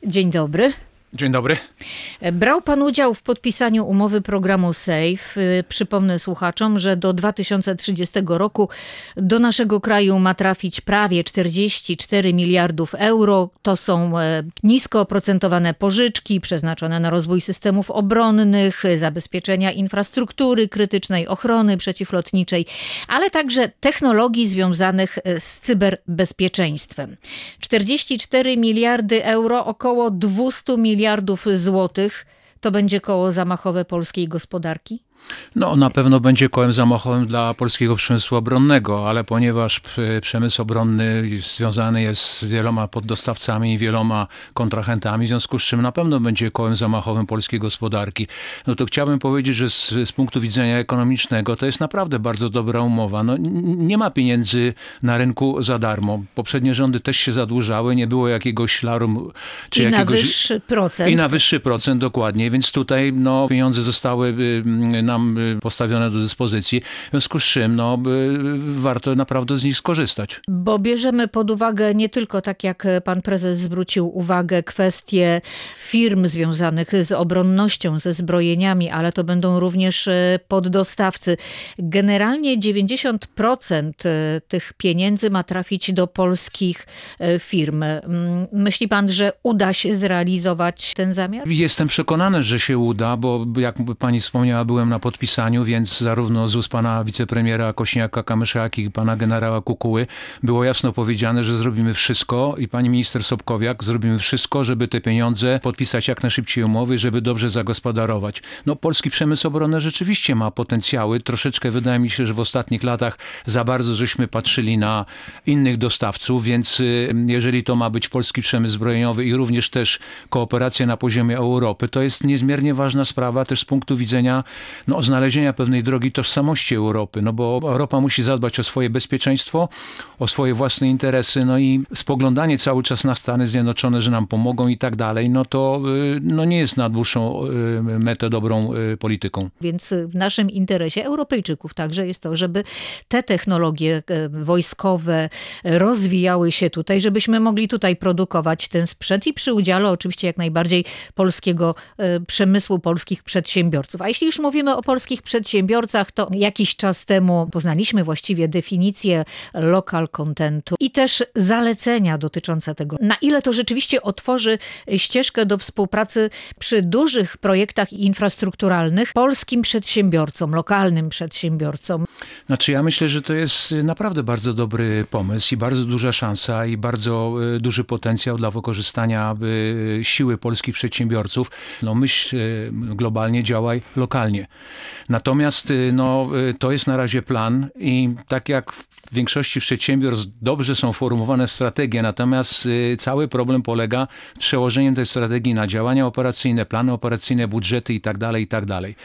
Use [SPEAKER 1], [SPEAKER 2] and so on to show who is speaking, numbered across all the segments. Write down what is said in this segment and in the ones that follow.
[SPEAKER 1] Dzień dobry.
[SPEAKER 2] Dzień dobry.
[SPEAKER 1] Brał pan udział w podpisaniu umowy programu SAFE. Przypomnę słuchaczom, że do 2030 roku do naszego kraju ma trafić prawie 44 miliardów euro. To są nisko oprocentowane pożyczki przeznaczone na rozwój systemów obronnych, zabezpieczenia infrastruktury krytycznej, ochrony przeciwlotniczej, ale także technologii związanych z cyberbezpieczeństwem. 44 miliardy euro, około 200 miliardów złotych, to będzie koło zamachowe polskiej gospodarki?
[SPEAKER 2] No, na pewno będzie kołem zamachowym dla polskiego przemysłu obronnego, ale ponieważ przemysł obronny związany jest z wieloma poddostawcami i wieloma kontrahentami, w związku z czym na pewno będzie kołem zamachowym polskiej gospodarki. No to chciałbym powiedzieć, że z punktu widzenia ekonomicznego to jest naprawdę bardzo dobra umowa. No, nie ma pieniędzy na rynku za darmo. Poprzednie rządy też się zadłużały, nie było jakiegoś larum. Czy
[SPEAKER 1] I
[SPEAKER 2] jakiegoś,
[SPEAKER 1] na wyższy procent.
[SPEAKER 2] I na wyższy procent, dokładnie. Więc tutaj pieniądze zostały nam postawione do dyspozycji, w związku z czym warto naprawdę z nich skorzystać.
[SPEAKER 1] Bo bierzemy pod uwagę nie tylko, tak jak pan prezes zwrócił uwagę, kwestie firm związanych z obronnością, ze zbrojeniami, ale to będą również poddostawcy. Generalnie 90% tych pieniędzy ma trafić do polskich firm. Myśli pan, że uda się zrealizować ten zamiar?
[SPEAKER 2] Jestem przekonany, że się uda, bo jak pani wspomniała, byłem na podpisaniu, więc zarówno z ust pana wicepremiera Kosiniaka-Kamysza, jak i pana generała Kukuły było jasno powiedziane, że zrobimy wszystko i pani minister Sobkowiak, zrobimy wszystko, żeby te pieniądze podpisać jak najszybciej umowy, żeby dobrze zagospodarować. Polski przemysł obronny rzeczywiście ma potencjały. Troszeczkę wydaje mi się, że w ostatnich latach za bardzo żeśmy patrzyli na innych dostawców, więc jeżeli to ma być polski przemysł zbrojeniowy i również też kooperacja na poziomie Europy, to jest niezmiernie ważna sprawa też z punktu widzenia znalezienia pewnej drogi tożsamości Europy, bo Europa musi zadbać o swoje bezpieczeństwo, o swoje własne interesy, i spoglądanie cały czas na Stany Zjednoczone, że nam pomogą i tak dalej, to nie jest na dłuższą metę dobrą polityką.
[SPEAKER 1] Więc w naszym interesie, Europejczyków także, jest to, żeby te technologie wojskowe rozwijały się tutaj, żebyśmy mogli tutaj produkować ten sprzęt i przy udziale oczywiście jak najbardziej polskiego przemysłu, polskich przedsiębiorców. A jeśli już mówimy o polskich przedsiębiorcach, to jakiś czas temu poznaliśmy właściwie definicję local contentu i też zalecenia dotyczące tego, na ile to rzeczywiście otworzy ścieżkę do współpracy przy dużych projektach infrastrukturalnych polskim przedsiębiorcom, lokalnym przedsiębiorcom.
[SPEAKER 2] Ja myślę, że to jest naprawdę bardzo dobry pomysł i bardzo duża szansa i bardzo duży potencjał dla wykorzystania siły polskich przedsiębiorców. Myśl globalnie, działaj lokalnie. Natomiast to jest na razie plan i tak jak w większości przedsiębiorstw dobrze są formułowane strategie, natomiast cały problem polega w przełożeniu tej strategii na działania operacyjne, plany operacyjne, budżety i tak dalej.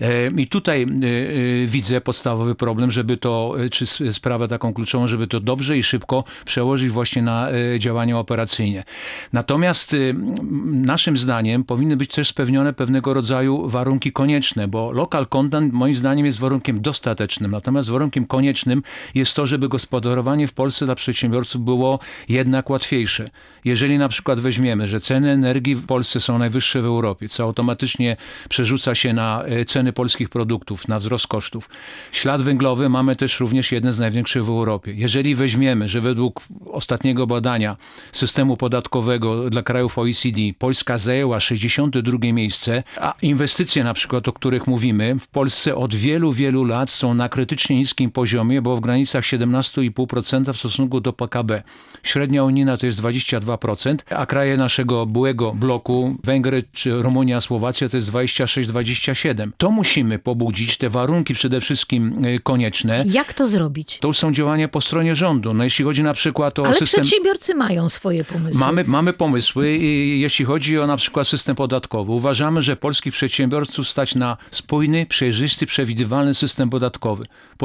[SPEAKER 2] I tutaj widzę podstawowy problem, żeby to, czy sprawę taką kluczową, żeby to dobrze i szybko przełożyć właśnie na działania operacyjne. Natomiast naszym zdaniem powinny być też spełnione pewnego rodzaju warunki konieczne, bo local content moim zdaniem jest warunkiem dostatecznym, natomiast warunkiem koniecznym jest to, żeby gospodarowanie w Polsce dla przedsiębiorców było jednak łatwiejsze. Jeżeli na przykład weźmiemy, że ceny energii w Polsce są najwyższe w Europie, co automatycznie przerzuca się na ceny polskich produktów, na wzrost kosztów. Ślad węglowy mamy też również jeden z największych w Europie. Jeżeli weźmiemy, że według ostatniego badania systemu podatkowego dla krajów OECD Polska zajęła 62 miejsce, a inwestycje na przykład, o których mówimy, w Polsce od wielu, wielu lat są na krytycznie niskim poziomie, bo w granicach 17,5% w stosunku do PKB. Średnia unijna to jest 22%, a kraje naszego byłego bloku, Węgry czy Rumunia, Słowacja to jest 26-27%. To musimy pobudzić, te warunki przede wszystkim konieczne.
[SPEAKER 1] Jak to zrobić?
[SPEAKER 2] To już są działania po stronie rządu. Jeśli chodzi na przykład o
[SPEAKER 1] Ale
[SPEAKER 2] system...
[SPEAKER 1] przedsiębiorcy mają swoje pomysły.
[SPEAKER 2] Mamy pomysły, jeśli chodzi o na przykład system podatkowy. Uważamy, że polskich przedsiębiorców stać na spójny, przejrzysty, przewidywalny system podatkowy. Po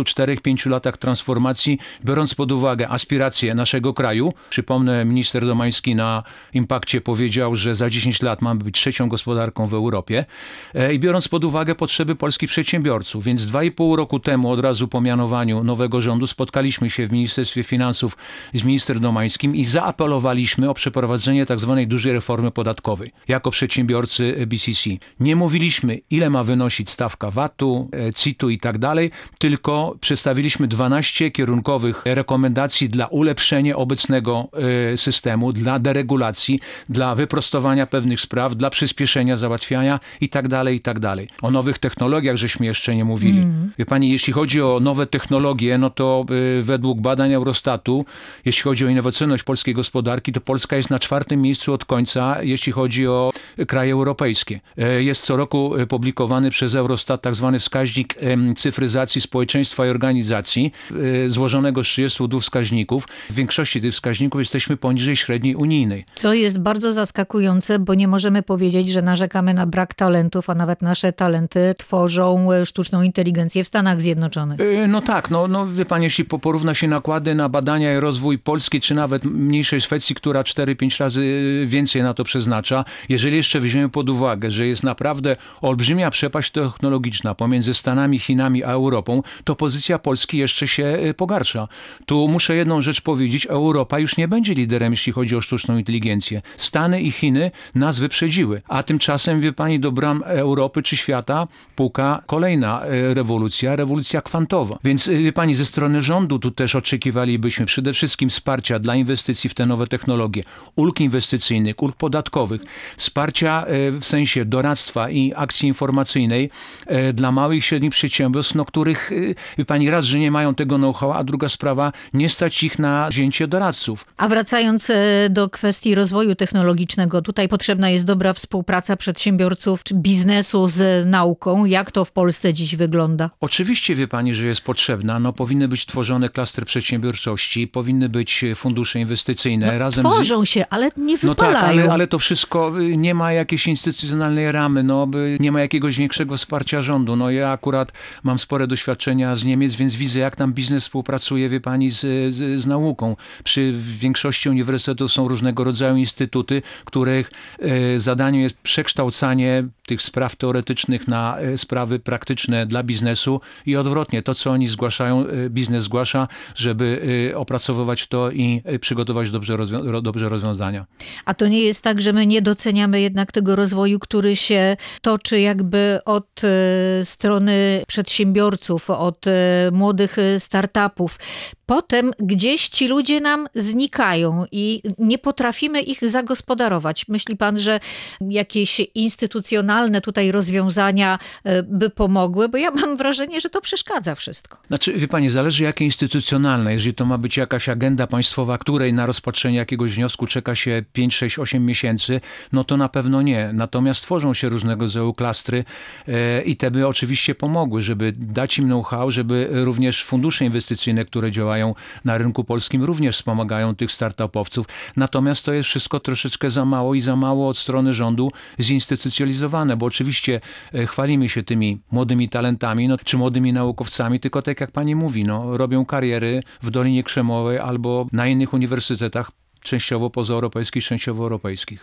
[SPEAKER 2] 34-5 latach transformacji, biorąc pod uwagę aspiracje naszego kraju, przypomnę, minister Domański na Impakcie powiedział, że za 10 lat mamy być trzecią gospodarką w Europie i biorąc pod uwagę potrzeby polskich przedsiębiorców. Więc 2,5 roku temu tygodniu od razu po mianowaniu nowego rządu spotkaliśmy się w Ministerstwie Finansów z ministrem Domańskim i zaapelowaliśmy o przeprowadzenie tak zwanej dużej reformy podatkowej jako przedsiębiorcy BCC. Nie mówiliśmy, ile ma wynosić stawka VAT-u, CIT-u i tak dalej, tylko przedstawiliśmy 12 kierunkowych rekomendacji dla ulepszenia obecnego systemu, dla deregulacji, dla wyprostowania pewnych spraw, dla przyspieszenia załatwiania i tak dalej, i tak dalej. O nowych technologiach żeśmy jeszcze nie mówili. Wie pani, jeśli chodzi o nowe technologie, no to według badań Eurostatu, jeśli chodzi o innowacyjność polskiej gospodarki, to Polska jest na 4. miejscu od końca, jeśli chodzi o kraje europejskie. Jest co roku publikowany przez Eurostat tak zwany wskaźnik cyfryzacji społeczeństwa i organizacji, złożonego z 32 wskaźników. W większości tych wskaźników jesteśmy poniżej średniej unijnej.
[SPEAKER 1] Co jest bardzo zaskakujące, bo nie możemy powiedzieć, że narzekamy na brak talentów, a nawet nasze talenty tworzą sztuczną inteligencję w Stanach Zjednoczonych.
[SPEAKER 2] No tak, no wie pan, jeśli porówna się nakłady na badania i rozwój Polski, czy nawet mniejszej Szwecji, która 4-5 razy więcej na to przeznacza, jeżeli jeszcze weźmiemy pod uwagę, że jest naprawdę olbrzymia przepaść technologiczna pomiędzy Stanami, Chinami a Europą, to pozycja Polski jeszcze się pogarsza. Tu muszę jedną rzecz powiedzieć, Europa już nie będzie liderem, jeśli chodzi o sztuczną inteligencję. Stany i Chiny nas wyprzedziły, a tymczasem, wie pani, do bram Europy czy świata puka kolejna rewolucja kwantowa. Więc, wie pani, ze strony rządu tu też oczekiwalibyśmy przede wszystkim wsparcia dla inwestycji w te nowe technologie, ulg inwestycyjnych, ulg podatkowych, wsparcia w sensie doradztwa i akcji informacyjnej dla małych i średnich przedsiębiorstw, no których, wie pani, raz, że nie mają tego know-how, a druga sprawa, nie stać ich na wzięcie doradców.
[SPEAKER 1] A wracając do kwestii rozwoju technologicznego, tutaj potrzebna jest dobra współpraca przedsiębiorców czy biznesu z nauką. Jak to w Polsce dziś wygląda?
[SPEAKER 2] Oczywiście, wie pani, że jest potrzebna. No, powinny być tworzone klastry przedsiębiorczości, powinny być fundusze inwestycyjne.
[SPEAKER 1] Tworzą się, ale nie wypalają.
[SPEAKER 2] No tak, ale to wszystko nie ma jakiejś instytucjonalnej ramy, nie ma jakiegoś większego wsparcia rządu. No ja akurat mam spore doświadczenia z Niemiec, więc widzę, jak tam biznes współpracuje, wie pani, z nauką. Przy większości uniwersytetów są różnego rodzaju instytuty, których zadaniem jest przekształcanie tych spraw teoretycznych na sprawy praktyczne dla biznesu i odwrotnie. To, co oni zgłaszają, biznes zgłasza, żeby opracowywać to i przygotować dobrze rozwiązania.
[SPEAKER 1] A to nie jest tak, że my nie doceniamy jednak tego rozwoju, który się toczy jakby od strony przedsiębiorców, od młodych startupów. Potem gdzieś ci ludzie nam znikają i nie potrafimy ich zagospodarować. Myśli pan, że jakieś instytucjonalne tutaj rozwiązania by pomogły? Bo ja mam wrażenie, że to przeszkadza wszystko.
[SPEAKER 2] Znaczy, wie pani, zależy jakie instytucjonalne. Jeżeli to ma być jakaś agenda państwowa, której na rozpatrzenie jakiegoś wniosku czeka się 5, 6, 8 miesięcy, no to na pewno nie. Natomiast tworzą się różnego rodzaju klastry i te by oczywiście pomogły, żeby dać im know-how, żeby również fundusze inwestycyjne, które działają na rynku polskim, również wspomagają tych startupowców. Natomiast to jest wszystko troszeczkę za mało od strony rządu zinstytucjonalizowane, bo oczywiście chwalimy się tymi młodymi talentami, czy młodymi naukowcami, tylko tak jak pani mówi, robią kariery w Dolinie Krzemowej albo na innych uniwersytetach, częściowo pozaeuropejskich, częściowo europejskich.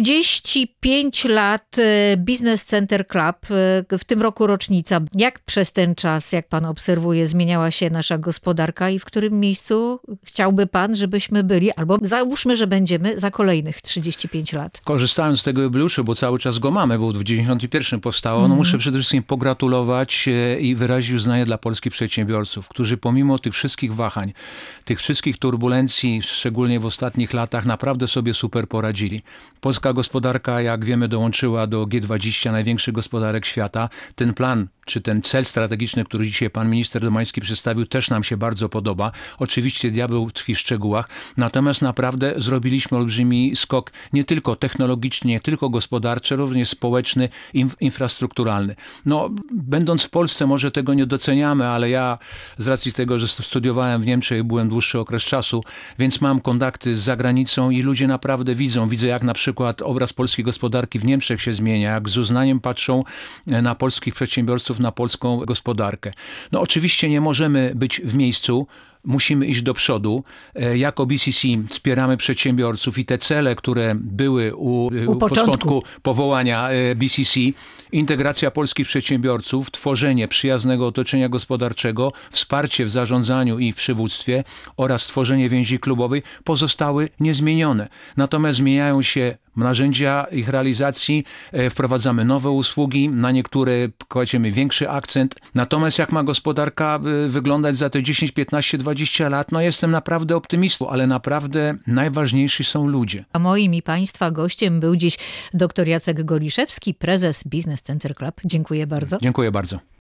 [SPEAKER 1] 35 lat Business Center Club, w tym roku rocznica. Jak przez ten czas, jak pan obserwuje, zmieniała się nasza gospodarka i w którym miejscu chciałby pan, żebyśmy byli, albo załóżmy, że będziemy za kolejnych 35 lat?
[SPEAKER 2] Korzystając z tego jubileuszu, bo cały czas go mamy, bo w 91 powstało, muszę przede wszystkim pogratulować i wyrazić uznanie dla polskich przedsiębiorców, którzy pomimo tych wszystkich wahań, tych wszystkich turbulencji, szczególnie w ostatnich latach, naprawdę sobie super poradzili. Polska gospodarka, jak wiemy, dołączyła do G20 największych gospodarek świata. Ten plan, czy ten cel strategiczny, który dzisiaj pan minister Domański przedstawił, też nam się bardzo podoba. Oczywiście diabeł tkwi w szczegółach, natomiast naprawdę zrobiliśmy olbrzymi skok, nie tylko technologiczny, nie tylko gospodarczy, również społeczny, infrastrukturalny. Będąc w Polsce może tego nie doceniamy, ale ja z racji tego, że studiowałem w Niemczech, byłem dłuższy okres czasu, więc mam kontakty z zagranicą i ludzie naprawdę widzę, jak na przykład obraz polskiej gospodarki w Niemczech się zmienia, jak z uznaniem patrzą na polskich przedsiębiorców, na polską gospodarkę. Oczywiście nie możemy być w miejscu, musimy iść do przodu. Jako BCC wspieramy przedsiębiorców i te cele, które były u początku powołania BCC, integracja polskich przedsiębiorców, tworzenie przyjaznego otoczenia gospodarczego, wsparcie w zarządzaniu i w przywództwie oraz tworzenie więzi klubowej pozostały niezmienione. Natomiast zmieniają się narzędzia ich realizacji, wprowadzamy nowe usługi, na niektóre kładziemy większy akcent. Natomiast jak ma gospodarka wyglądać za te 10, 15, 20 lat, no jestem naprawdę optymistą, ale naprawdę najważniejsi są ludzie.
[SPEAKER 1] A moim i Państwa gościem był dziś dr Jacek Goliszewski, prezes Business Center Club. Dziękuję bardzo.
[SPEAKER 2] Dziękuję bardzo.